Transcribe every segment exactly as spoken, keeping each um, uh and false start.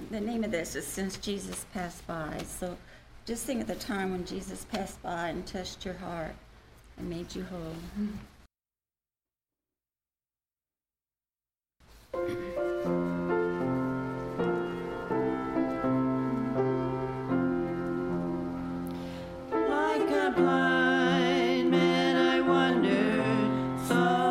the name of this is Since Jesus Passed By. So just think of the time when Jesus passed by and touched your heart and made you whole. Like a blind man, I wandered, so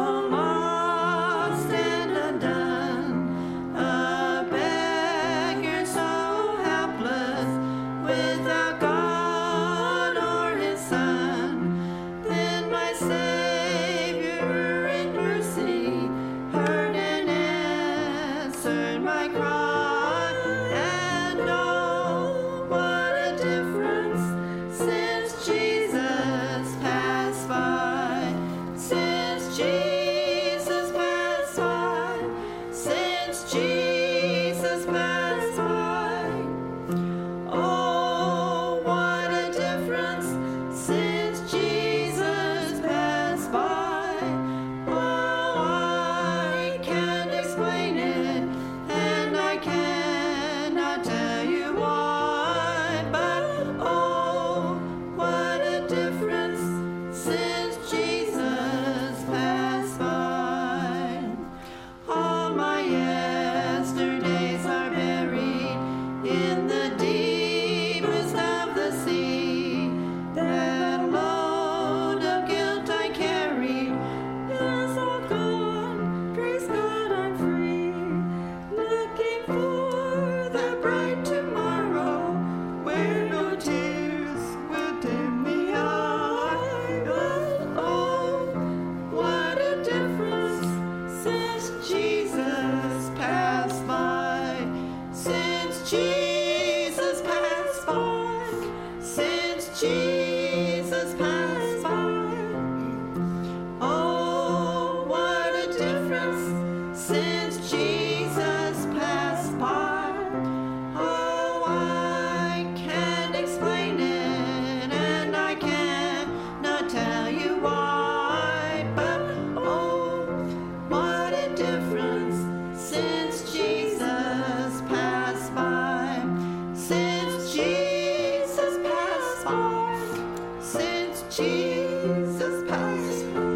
lost and undone, a beggar so helpless, without God or His Son. Then my Savior in mercy heard and answered my cry, and oh, what a difference since Jesus passed by, since Jesus passed by, since Jesus passed by. Oh, what a difference since Jesus passed by. Oh, I can't explain it, and I cannot tell you why, but oh, what a difference since Jesus passed by. All my yesterdays are buried in the deepest of the sea. That load of guilt I carried is all gone. Praise God, I'm free. Looking for that bright tomorrow where no tears will dim the eye. Oh, what a difference since Jesus passed by, since Jesus passed by, since Jesus passed by. Oh, what a difference since Jesus passed by. Oh, I can't explain it, and I cannot tell you why, but oh, what a difference since Jesus passed by, since Jesus passed by, since Jesus passed by.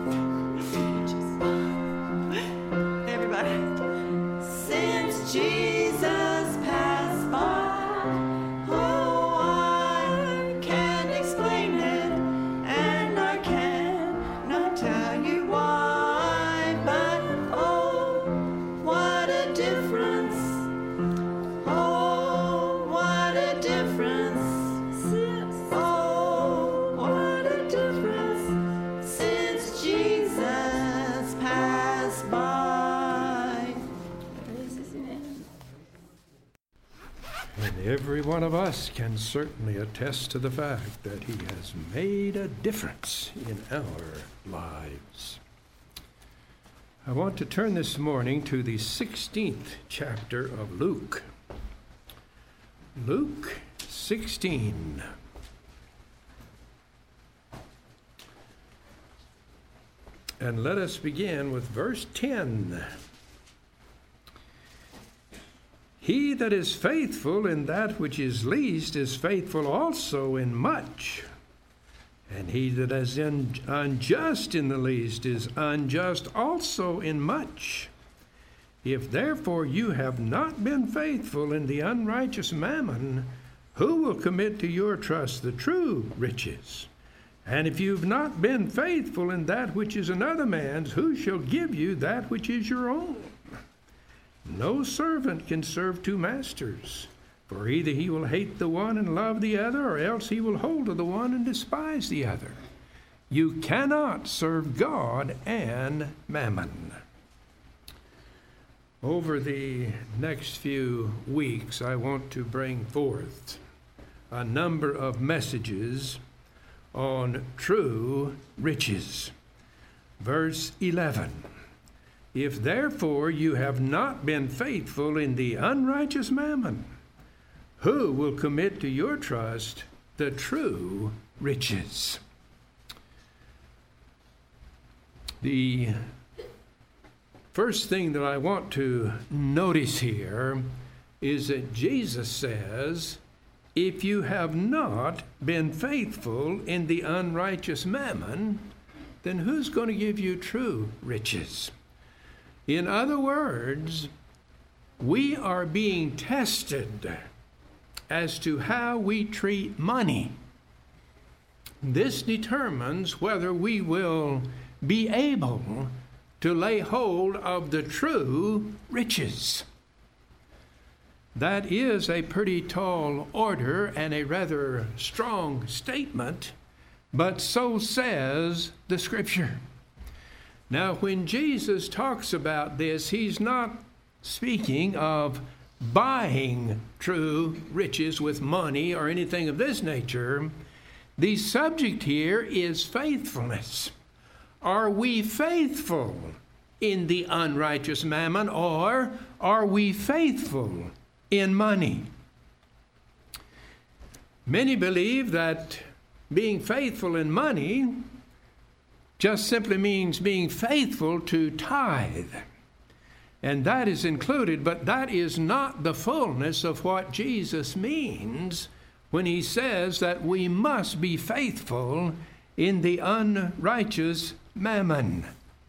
Everybody. Since Jesus passed by, oh, I can't explain it, and I cannot tell you why, but oh, what a difference, oh, what a difference, oh, what a difference since Jesus passed by. Praise His name. And every one of us can certainly attest to the fact that He has made a difference in our lives. I want to turn this morning to the sixteenth chapter of Luke. Luke sixteen. And let us begin with verse ten. He that is faithful in that which is least is faithful also in much. And he that is in, unjust in the least is unjust also in much. If therefore you have not been faithful in the unrighteous mammon, who will commit to your trust the true riches? And if you've not been faithful in that which is another man's, who shall give you that which is your own? No servant can serve two masters, for either he will hate the one and love the other, or else he will hold to the one and despise the other. You cannot serve God and mammon. Over the next few weeks, I want to bring forth a number of messages on true riches. Verse eleven. If therefore you have not been faithful in the unrighteous mammon, who will commit to your trust the true riches? The first thing that I want to notice here is that Jesus says, if you have not been faithful in the unrighteous mammon, then who's going to give you true riches? In other words, we are being tested as to how we treat money. This determines whether we will be able to lay hold of the true riches. That is a pretty tall order and a rather strong statement, but so says the Scripture. Now, when Jesus talks about this, he's not speaking of buying true riches with money or anything of this nature. The subject here is faithfulness. Are we faithful in the unrighteous mammon, or are we faithful in money? Many believe that being faithful in money just simply means being faithful to tithe. And that is included, but that is not the fullness of what Jesus means when he says that we must be faithful in the unrighteous mammon.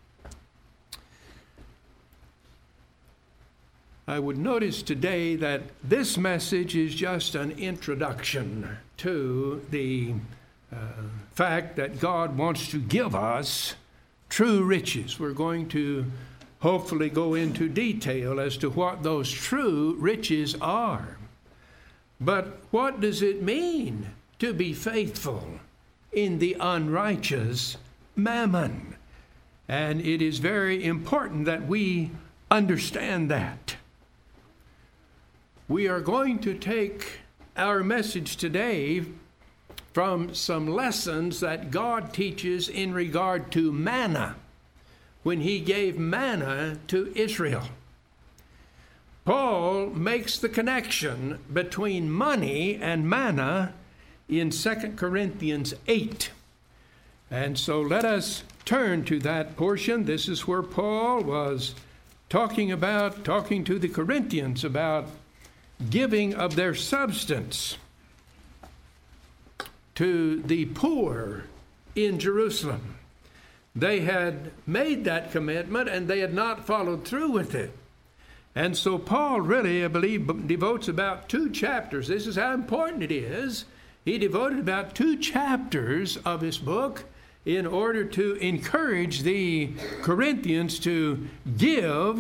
I would notice today that this message is just an introduction to the uh, fact that God wants to give us true riches. We're going to hopefully go into detail as to what those true riches are. But what does it mean to be faithful in the unrighteous mammon? And it is very important that we understand that. We are going to take our message today from some lessons that God teaches in regard to manna, when he gave manna to Israel. Paul makes the connection between money and manna in Second Corinthians eight. And so let us turn to that portion. This is where Paul was talking about, talking to the Corinthians about giving of their substance to the poor in Jerusalem. They had made that commitment and they had not followed through with it. And so Paul really, I believe, devotes about two chapters. This is how important it is. He devoted about two chapters of his book in order to encourage the Corinthians to give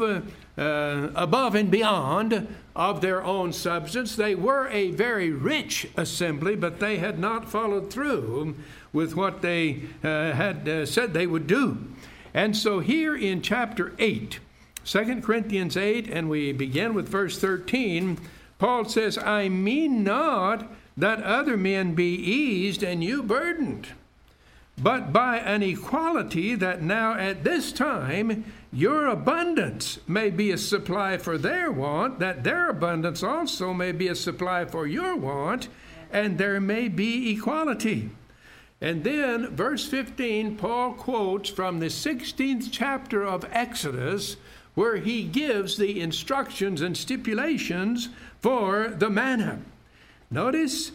uh, above and beyond of their own substance. They were a very rich assembly, but they had not followed through with what they uh, had uh, said they would do. And so here in chapter eight, Second Corinthians eight, and we begin with verse thirteen, Paul says, I mean not that other men be eased and you burdened, but by an equality that now at this time your abundance may be a supply for their want, that their abundance also may be a supply for your want, and there may be equality. And then verse fifteen, Paul quotes from the sixteenth chapter of Exodus, where he gives the instructions and stipulations for the manna. Notice,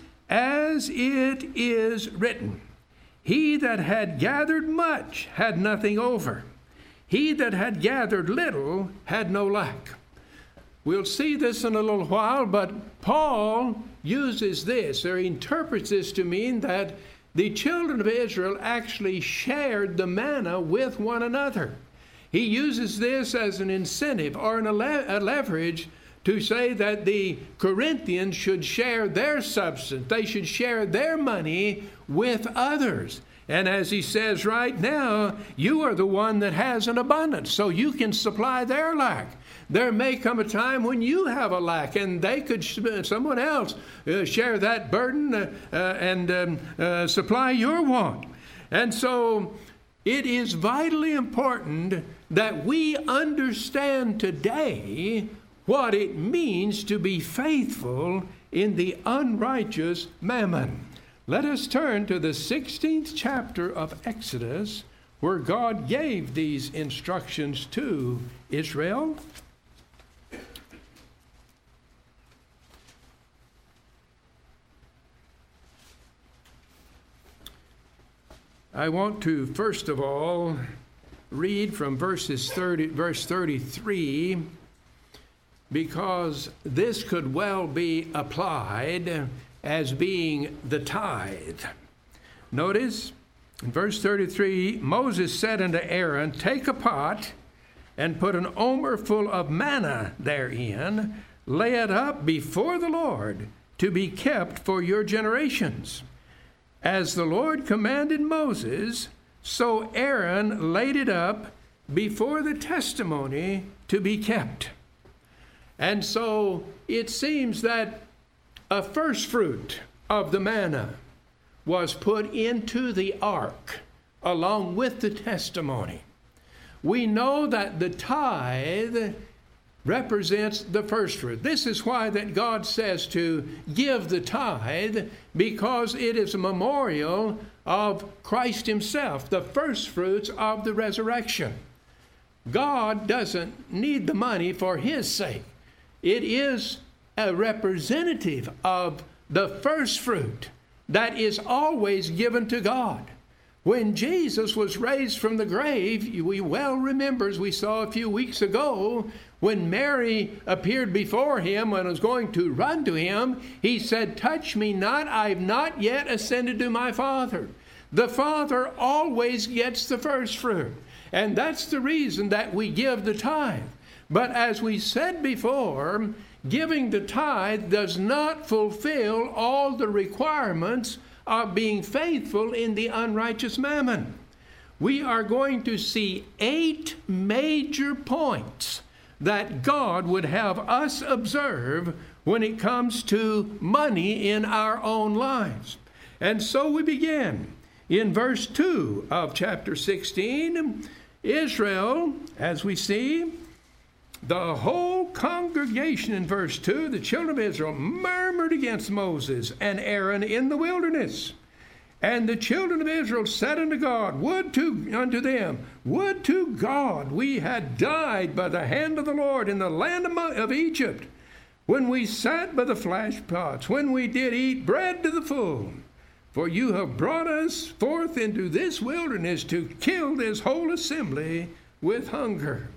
as it is written, he that had gathered much had nothing over. He that had gathered little had no lack. We'll see this in a little while, but Paul uses this, or interprets this to mean that the children of Israel actually shared the manna with one another. He uses this as an incentive or an a leverage to say that the Corinthians should share their substance. They should share their money with others. And as he says right now, you are the one that has an abundance, so you can supply their lack. There may come a time when you have a lack, and they could, someone else, uh, share that burden uh, uh, and um, uh, supply your want. And so it is vitally important that we understand today what it means to be faithful in the unrighteous mammon. Let us turn to the sixteenth chapter of Exodus, where God gave these instructions to Israel. I want to first of all read from verses thirty, verse thirty-three, because this could well be applied as being the tithe. Notice in verse thirty-three, Moses said unto Aaron, take a pot and put an omer full of manna therein, lay it up before the Lord to be kept for your generations. As the Lord commanded Moses, so Aaron laid it up before the testimony to be kept. And so it seems that a first fruit of the manna was put into the ark along with the testimony. We know that the tithe represents the first fruit. This is why that God says to give the tithe, because it is a memorial of Christ himself, the first fruits of the resurrection. God doesn't need the money for his sake. It is a representative of the first fruit that is always given to God. When Jesus was raised from the grave, we well remember, as we saw a few weeks ago, when Mary appeared before him and was going to run to him, he said, touch me not, I've not yet ascended to my Father. The Father always gets the first fruit. And that's the reason that we give the tithe. But as we said before, giving the tithe does not fulfill all the requirements of being faithful in the unrighteous mammon. We are going to see eight major points that God would have us observe when it comes to money in our own lives. And so we begin in verse two of chapter sixteen. Israel, as we see, the whole congregation in verse two, the children of Israel, murmured against Moses and Aaron in the wilderness. And the children of Israel said unto God, Would to unto them, would to God we had died by the hand of the Lord in the land of, of Egypt, when we sat by the flash pots, when we did eat bread to the full. For you have brought us forth into this wilderness to kill this whole assembly with hunger.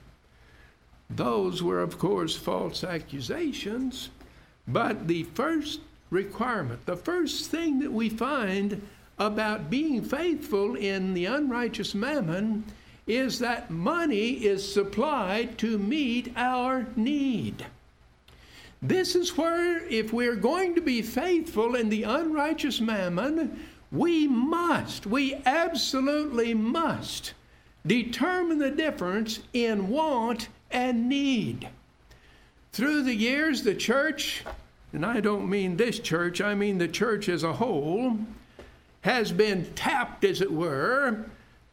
Those were, of course, false accusations, but the first requirement, the first thing that we find about being faithful in the unrighteous mammon is that money is supplied to meet our need. This is where, if we're going to be faithful in the unrighteous mammon, we must, we absolutely must determine the difference in want and need. Through the years, the church, and I don't mean this church, I mean the church as a whole, has been tapped, as it were,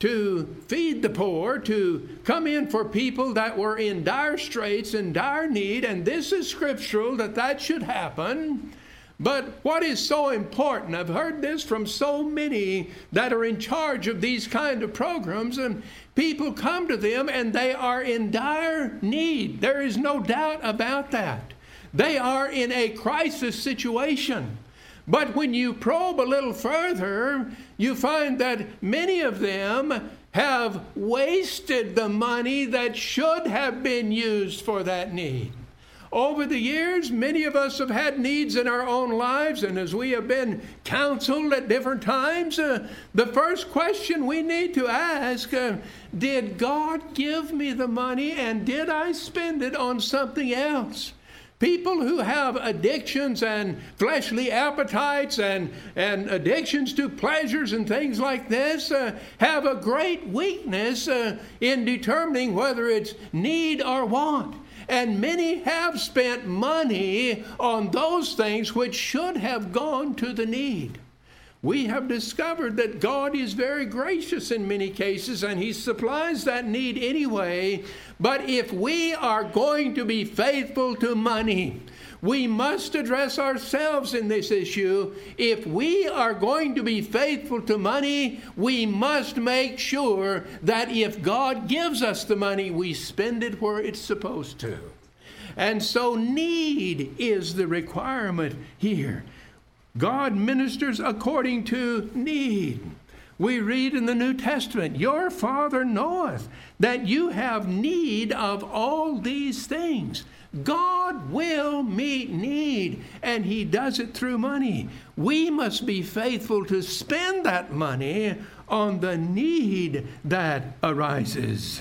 to feed the poor, to come in for people that were in dire straits and dire need, and this is scriptural that that should happen. But what is so important, I've heard this from so many that are in charge of these kind of programs, and people come to them and they are in dire need. There is no doubt about that. They are in a crisis situation. But when you probe a little further, you find that many of them have wasted the money that should have been used for that need. Over the years, many of us have had needs in our own lives, and as we have been counseled at different times, uh, the first question we need to ask, uh, did God give me the money and did I spend it on something else? People who have addictions and fleshly appetites and, and addictions to pleasures and things like this uh, have a great weakness uh, in determining whether it's need or want. And many have spent money on those things which should have gone to the need. We have discovered that God is very gracious in many cases, and He supplies that need anyway. But if we are going to be faithful to money, we must address ourselves in this issue. If we are going to be faithful to money, we must make sure that if God gives us the money, we spend it where it's supposed to. And so need is the requirement here. God ministers according to need. We read in the New Testament, your Father knoweth that you have need of all these things. God will meet need, and he does it through money. We must be faithful to spend that money on the need that arises.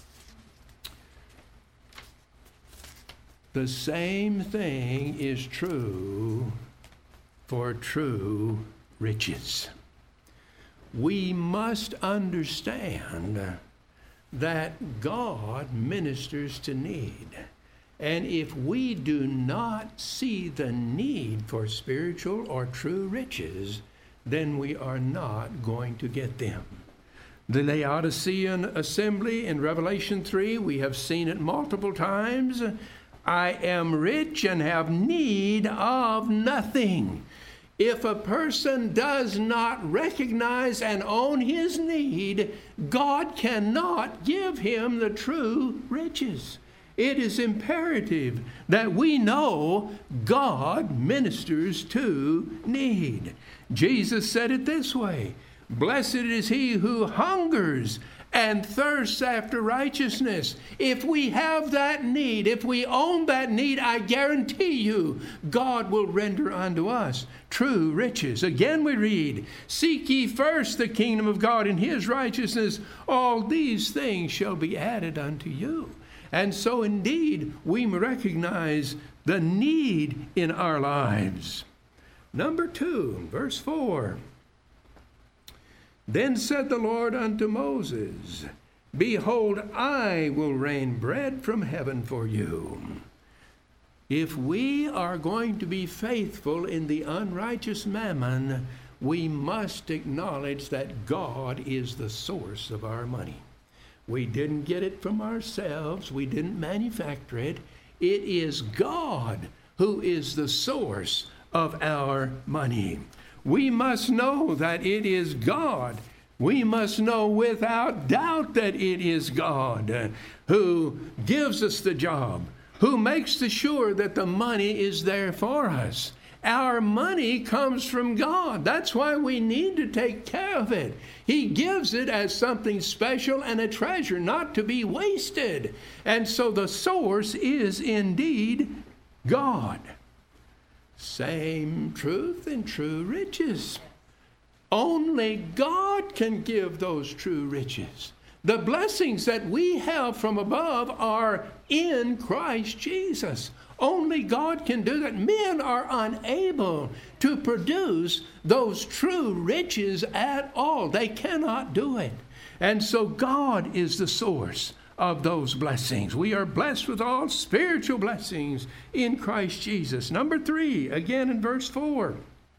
The same thing is true for true riches. We must understand that God ministers to need. And if we do not see the need for spiritual or true riches, then we are not going to get them. The Laodicean assembly in Revelation three, we have seen it multiple times. I am rich and have need of nothing. If a person does not recognize and own his need, God cannot give him the true riches. It is imperative that we know God ministers to need. Jesus said it this way, blessed is he who hungers and thirsts after righteousness. If we have that need, if we own that need, I guarantee you, God will render unto us true riches. Again we read, seek ye first the kingdom of God and his righteousness, all these things shall be added unto you. And so indeed, we recognize the need in our lives. Number two, verse four. Then said the Lord unto Moses, behold, I will rain bread from heaven for you. If we are going to be faithful in the unrighteous mammon, we must acknowledge that God is the source of our money. We didn't get it from ourselves. We didn't manufacture it. It is God who is the source of our money. We must know that it is God. We must know without doubt that it is God who gives us the job, who makes sure that the money is there for us. Our money comes from God. That's why we need to take care of it. He gives it as something special and a treasure, not to be wasted. And so the source is indeed God. Same truth in true riches. Only God can give those true riches. The blessings that we have from above are in Christ Jesus. Only God can do that. Men are unable to produce those true riches at all. They cannot do it. And so God is the source of those blessings. We are blessed with all spiritual blessings in Christ Jesus. Number three, again in verse four.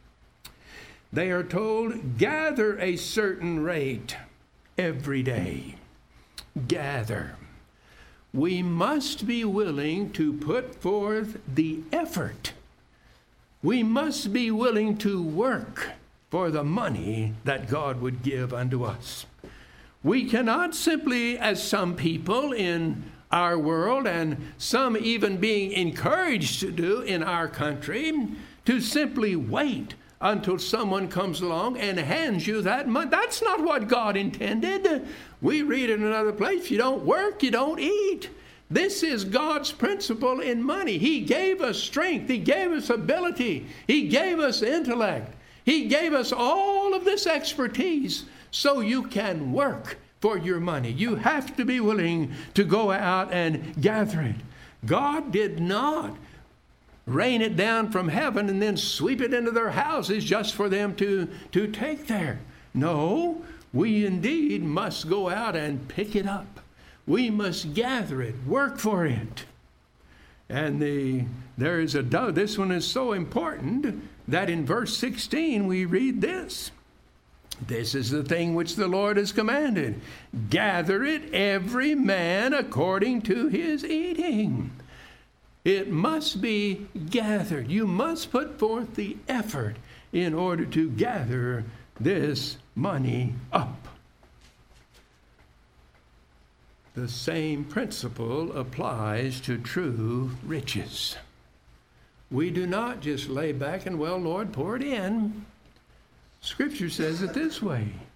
They are told, gather a certain rate every day. Gather. We must be willing to put forth the effort. We must be willing to work for the money that God would give unto us. We cannot simply, as some people in our world, and some even being encouraged to do in our country, to simply wait until someone comes along and hands you that money. That's not what God intended. We read in another place, if you don't work, you don't eat. This is God's principle in money. He gave us strength. He gave us ability. He gave us intellect. He gave us all of this expertise so you can work for your money. You have to be willing to go out and gather it. God did not rain it down from heaven and then sweep it into their houses just for them to, to take there. No, we indeed must go out and pick it up. We must gather it, work for it. And the there is a this one is so important that in verse sixteen we read this. This is the thing which the Lord has commanded. Gather it every man according to his eating. It must be gathered. You must put forth the effort in order to gather this money up. The same principle applies to true riches. We do not just lay back and, well, Lord, pour it in. Scripture says it this way.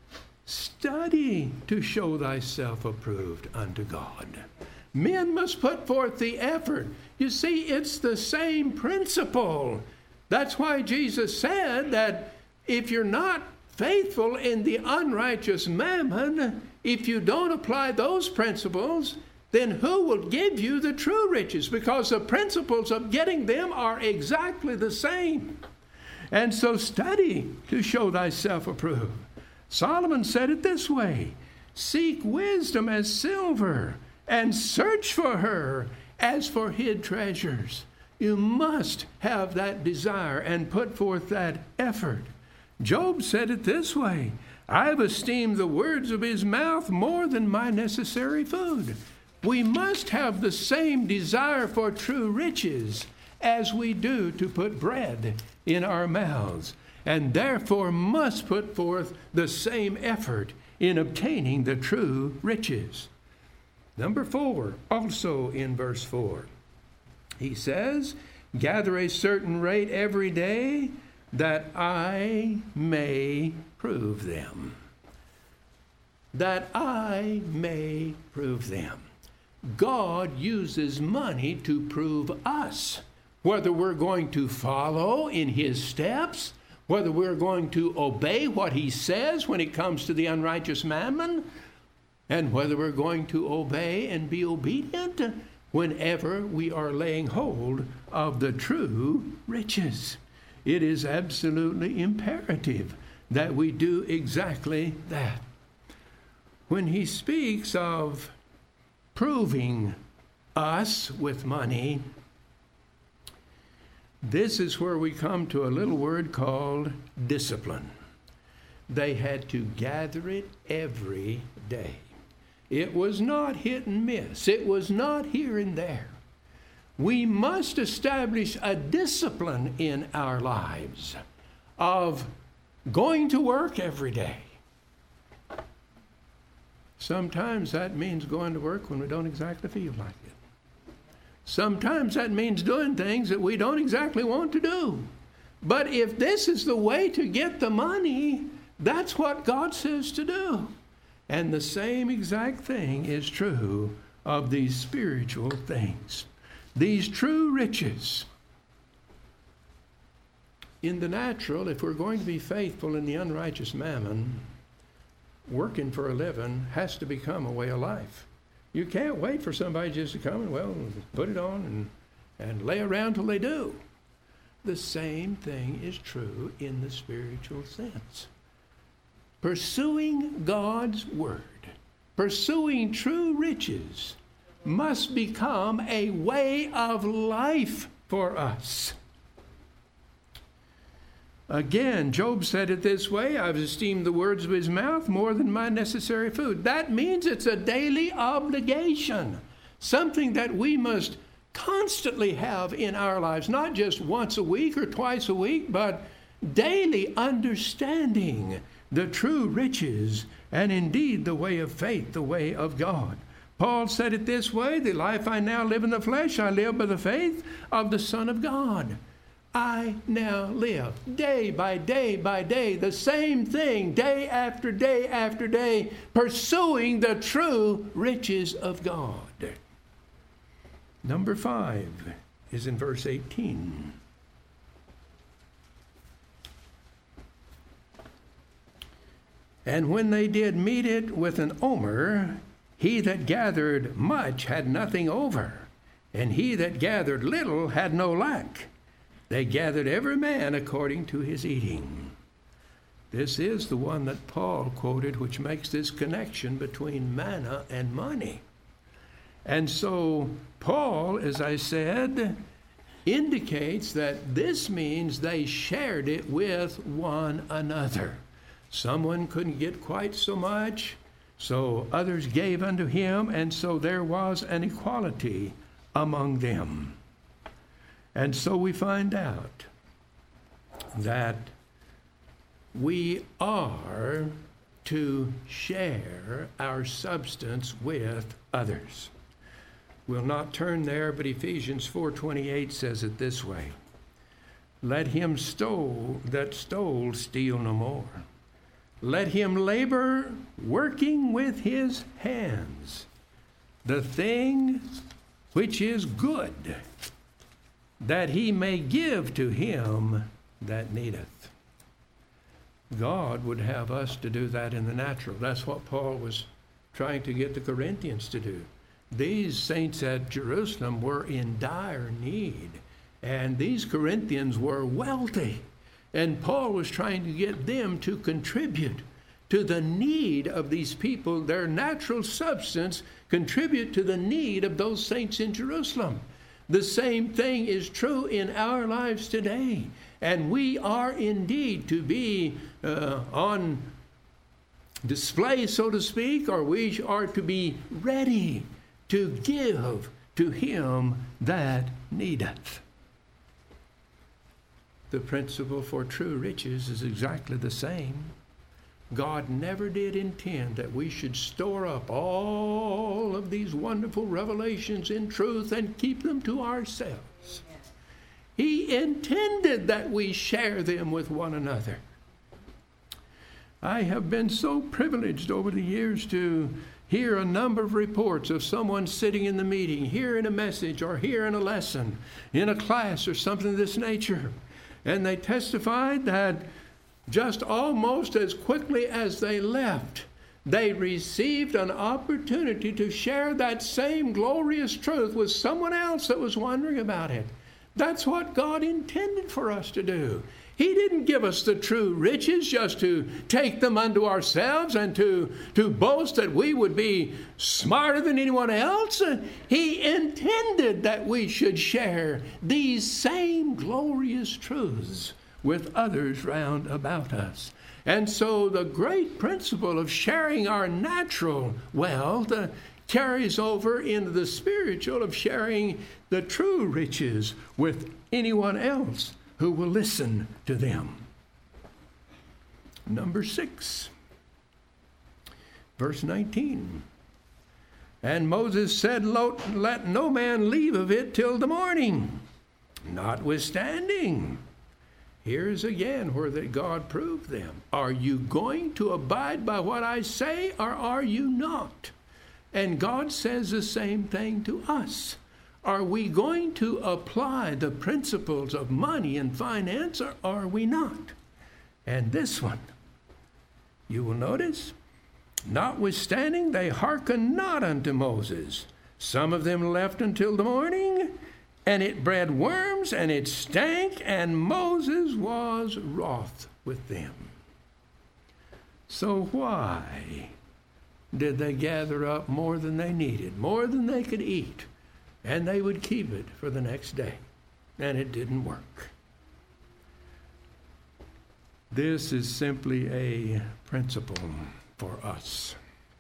Study to show thyself approved unto God. Men must put forth the effort. You see, it's the same principle. That's why Jesus said that if you're not faithful in the unrighteous mammon, if you don't apply those principles, then who will give you the true riches? Because the principles of getting them are exactly the same. And so study to show thyself approved. Solomon said it this way, seek wisdom as silver, and search for her as for hid treasures. You must have that desire and put forth that effort. Job said it this way, I've esteemed the words of his mouth more than my necessary food. We must have the same desire for true riches as we do to put bread in our mouths, and therefore must put forth the same effort in obtaining the true riches. Number four, also in verse four, he says, gather a certain rate every day that I may prove them. That I may prove them. God uses money to prove us, whether we're going to follow in his steps, whether we're going to obey what he says when it comes to the unrighteous mammon, and whether we're going to obey and be obedient whenever we are laying hold of the true riches. It is absolutely imperative that we do exactly that. When he speaks of proving us with money, this is where we come to a little word called discipline. They had to gather it every day. It was not hit and miss. It was not here and there. We must establish a discipline in our lives of going to work every day. Sometimes that means going to work when we don't exactly feel like it. Sometimes that means doing things that we don't exactly want to do. But if this is the way to get the money, that's what God says to do. And the same exact thing is true of these spiritual things. These true riches. In the natural, if we're going to be faithful in the unrighteous mammon, working for a living has to become a way of life. You can't wait for somebody just to come and, well, put it on and, and lay around till they do. The same thing is true in the spiritual sense. Pursuing God's word, pursuing true riches, must become a way of life for us. Again, Job said it this way, I've esteemed the words of his mouth more than my necessary food. That means it's a daily obligation, something that we must constantly have in our lives, not just once a week or twice a week, but daily understanding the true riches and indeed the way of faith, the way of God. Paul said it this way, the life I now live in the flesh, I live by the faith of the Son of God. I now live day by day by day, the same thing, day after day after day, pursuing the true riches of God. Number five is in verse eighteen. And when they did meet it with an omer, he that gathered much had nothing over, and he that gathered little had no lack. They gathered every man according to his eating. This is the one that Paul quoted, which makes this connection between manna and money. And so Paul, as I said, indicates that this means they shared it with one another. Someone couldn't get quite so much, so others gave unto him, and so there was an equality among them. And so we find out that we are to share our substance with others. We'll not turn there, but Ephesians four twenty-eight says it this way. Let him stole that stole steal no more, let him labor working with his hands the thing which is good, that he may give to him that needeth. God would have us to do that in the natural. That's what Paul was trying to get the Corinthians to do. These saints at Jerusalem were in dire need, and these Corinthians were wealthy. And Paul was trying to get them to contribute to the need of these people, their natural substance, contribute to the need of those saints in Jerusalem. The same thing is true in our lives today. And we are indeed to be uh, on display, so to speak, or we are to be ready to give to him that needeth. The principle for true riches is exactly the same. God never did intend that we should store up all of these wonderful revelations in truth and keep them to ourselves. He intended that we share them with one another. I have been so privileged over the years to hear a number of reports of someone sitting in the meeting, hearing a message or hearing a lesson in a class or something of this nature. And they testified that just almost as quickly as they left, they received an opportunity to share that same glorious truth with someone else that was wondering about it. That's what God intended for us to do. He didn't give us the true riches just to take them unto ourselves and to, to boast that we would be smarter than anyone else. He intended that we should share these same glorious truths with others round about us. And so the great principle of sharing our natural wealth uh, carries over into the spiritual of sharing the true riches with anyone else who will listen to them. Number six, verse nineteen. And Moses said, let no man leave of it till the morning. Notwithstanding, here's again where that God proved them. Are you going to abide by what I say, or are you not? And God says the same thing to us. Are we going to apply the principles of money and finance, or are we not? And this one, you will notice, notwithstanding, they hearkened not unto Moses. Some of them left until the morning, and it bred worms, and it stank, and Moses was wroth with them. So why did they gather up more than they needed, more than they could eat? And they would keep it for the next day. And it didn't work. This is simply a principle for us.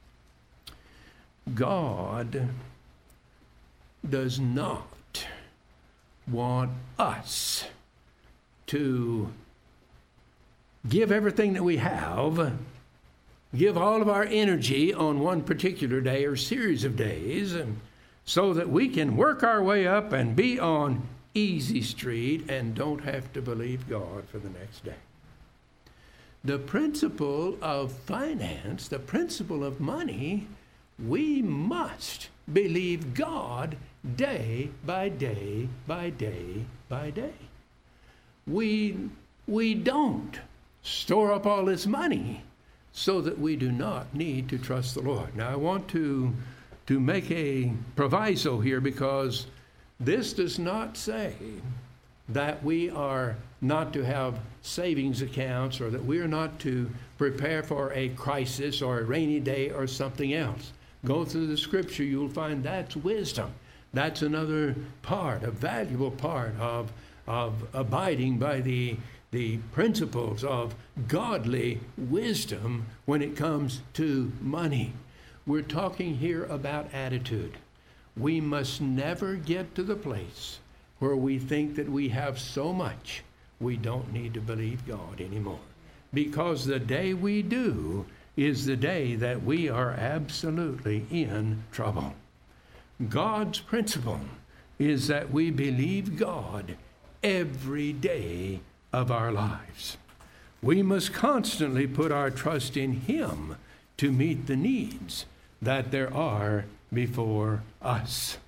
God does not want us to give everything that we have, give all of our energy on one particular day or series of days, and so that we can work our way up and be on easy street and don't have to believe God for the next day. The principle of finance, the principle of money, we must believe God day by day by day by day. We, we don't store up all this money so that we do not need to trust the Lord. Now, I want to to make a proviso here, because this does not say that we are not to have savings accounts or that we are not to prepare for a crisis or a rainy day or something else. Go through the scripture, you'll find that's wisdom. That's another part, a valuable part of, of abiding by the, the principles of godly wisdom when it comes to money. We're talking here about attitude. We must never get to the place where we think that we have so much we don't need to believe God anymore. Because the day we do is the day that we are absolutely in trouble. God's principle is that we believe God every day of our lives. We must constantly put our trust in Him to meet the needs that there are before us.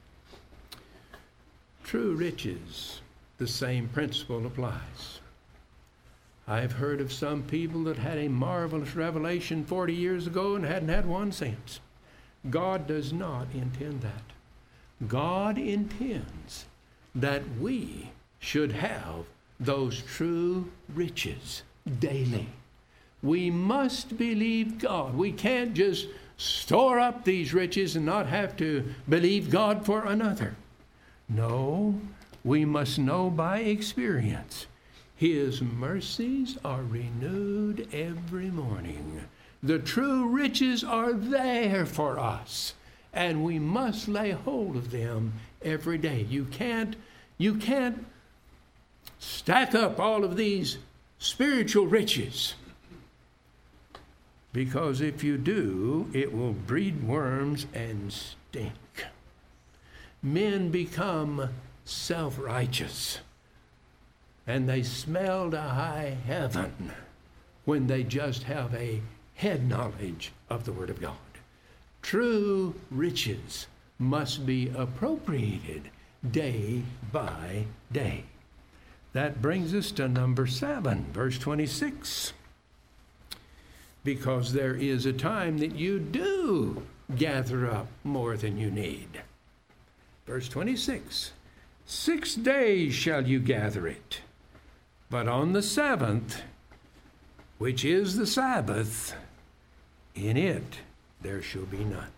True riches, the same principle applies. I've heard of some people that had a marvelous revelation forty years ago and hadn't had one since. God does not intend that. God intends that we should have those true riches daily. We must believe God. We can't just store up these riches and not have to believe God for another. No, we must know by experience. His mercies are renewed every morning. The true riches are there for us, and we must lay hold of them every day. You can't, you can't stack up all of these spiritual riches, because if you do, it will breed worms and stink. Men become self-righteous, and they smell to high heaven when they just have a head knowledge of the Word of God. True riches must be appropriated day by day. That brings us to number seven, verse twenty-six. Because there is a time that you do gather up more than you need. Verse twenty-six, six days shall you gather it, but on the seventh, which is the Sabbath, in it there shall be none.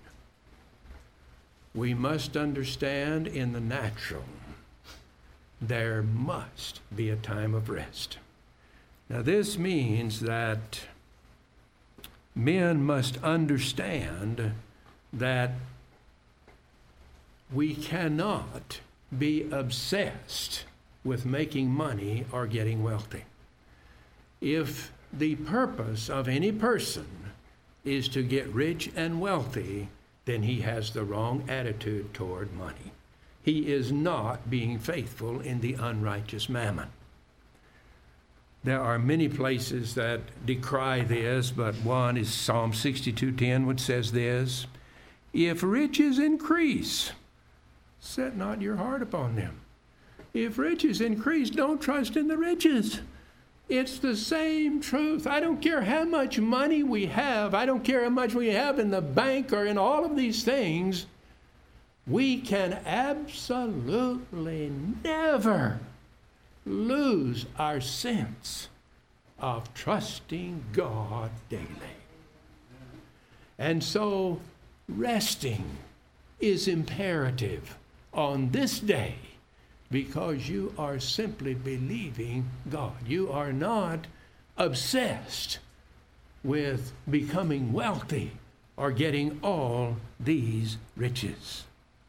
We must understand in the natural, there must be a time of rest. Now this means that men must understand that we cannot be obsessed with making money or getting wealthy. If the purpose of any person is to get rich and wealthy, then he has the wrong attitude toward money. He is not being faithful in the unrighteous mammon. There are many places that decry this, but one is Psalm sixty-two ten, which says this, if riches increase, set not your heart upon them. If riches increase, don't trust in the riches. It's the same truth. I don't care how much money we have. I don't care how much we have in the bank or in all of these things. We can absolutely never lose our sense of trusting God daily. And so resting is imperative on this day, because you are simply believing God. You are not obsessed with becoming wealthy or getting all these riches.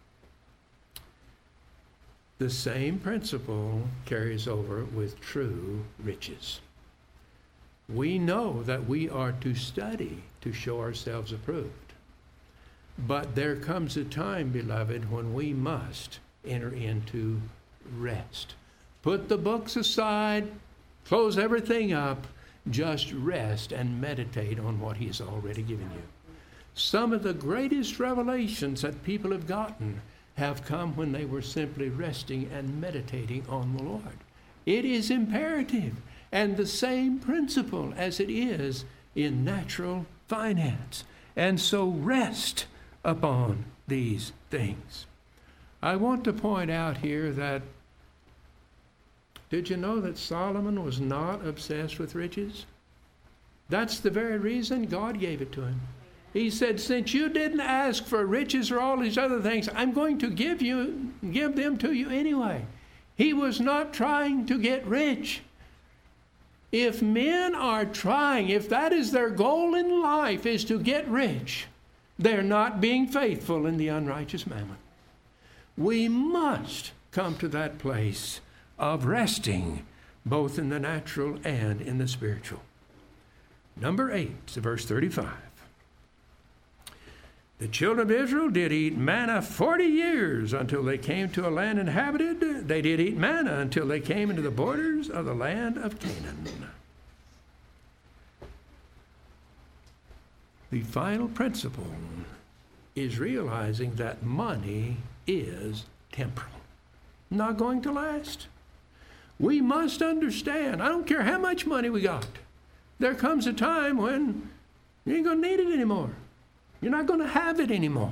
The same principle carries over with true riches. We know that we are to study to show ourselves approved. But there comes a time, beloved, when we must enter into rest. Put the books aside, close everything up, just rest and meditate on what He's already given you. Some of the greatest revelations that people have gotten have come when they were simply resting and meditating on the Lord. It is imperative, and the same principle as it is in natural finance. And so rest upon these things. I want to point out here that, did you know that Solomon was not obsessed with riches? That's the very reason God gave it to him. He said, since you didn't ask for riches or all these other things, I'm going to give you, give them to you anyway. He was not trying to get rich. If men are trying, if that is their goal in life, is to get rich, they're not being faithful in the unrighteous mammon. We must come to that place of resting, both in the natural and in the spiritual. Number eight, verse thirty-five. The children of Israel did eat manna forty years until they came to a land inhabited. They did eat manna until they came into the borders of the land of Canaan. The final principle is realizing that money is temporal, not going to last. We must understand, I don't care how much money we got, there comes a time when you ain't going to need it anymore. You're not going to have it anymore.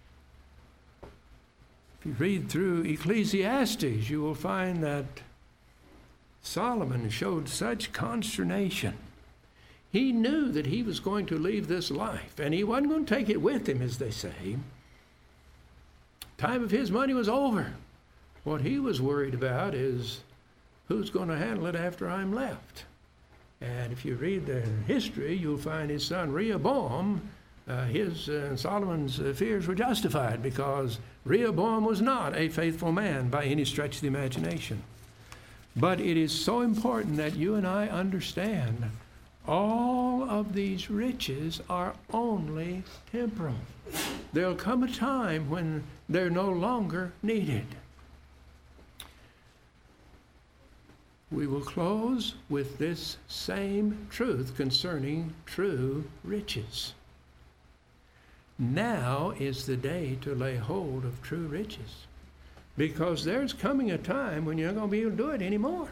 If you read through Ecclesiastes, you will find that Solomon showed such consternation. He knew that he was going to leave this life, and he wasn't going to take it with him, as they say. Time of his money was over. What he was worried about is who's going to handle it after I'm left. And if you read the history, you'll find his son Rehoboam, uh, his uh, Solomon's uh, fears were justified, because Rehoboam was not a faithful man by any stretch of the imagination. But it is so important that you and I understand all of these riches are only temporal. There'll come a time when they're no longer needed. We will close with this same truth concerning true riches. Now is the day to lay hold of true riches, because there's coming a time when you're not going to be able to do it anymore.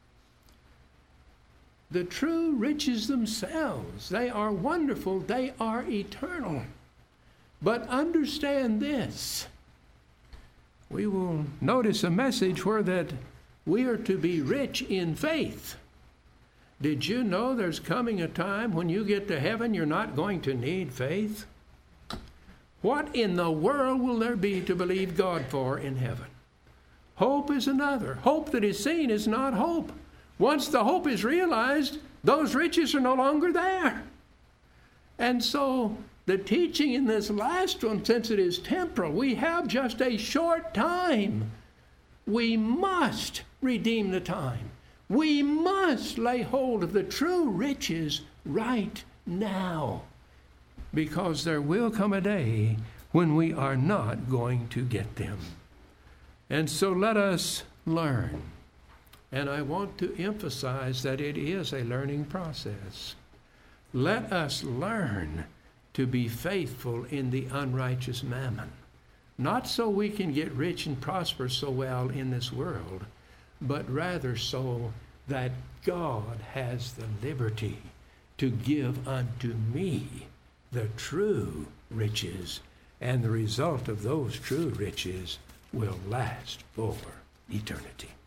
The true riches themselves, they are wonderful, they are eternal. But understand this. We will notice a message where that we are to be rich in faith. Did you know there's coming a time when you get to heaven, you're not going to need faith? What in the world will there be to believe God for in heaven? Hope is another. Hope that is seen is not hope. Once the hope is realized, those riches are no longer there. And so the teaching in this last one, since it is temporal, we have just a short time. We must redeem the time. We must lay hold of the true riches right now, because there will come a day when we are not going to get them. And so let us learn. And I want to emphasize that it is a learning process. Let us learn to be faithful in the unrighteous mammon. Not so we can get rich and prosper so well in this world, but rather so that God has the liberty to give unto me the true riches, and the result of those true riches will last for eternity.